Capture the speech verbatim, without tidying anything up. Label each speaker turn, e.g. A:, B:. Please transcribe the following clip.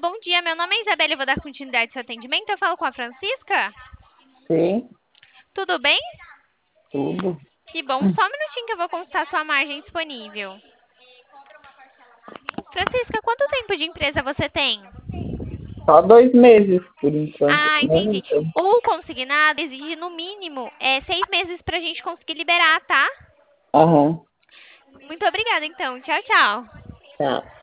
A: bom dia. Meu nome é Isabela e vou dar continuidade ao seu atendimento. Eu falo com a Francisca.
B: Sim,
A: Tudo bem?
B: tudo.
A: Que bom. Só um minutinho que eu vou consultar sua margem disponível. Francisca, quanto tempo de empresa você tem?
B: Só dois meses, por enquanto.
A: Ah,
B: Né?
A: entendi.
B: Então,
A: O consignado exige no mínimo é, seis meses para a gente conseguir liberar, tá?
B: aham,
A: Muito obrigada, então. Tchau, tchau.
B: tá.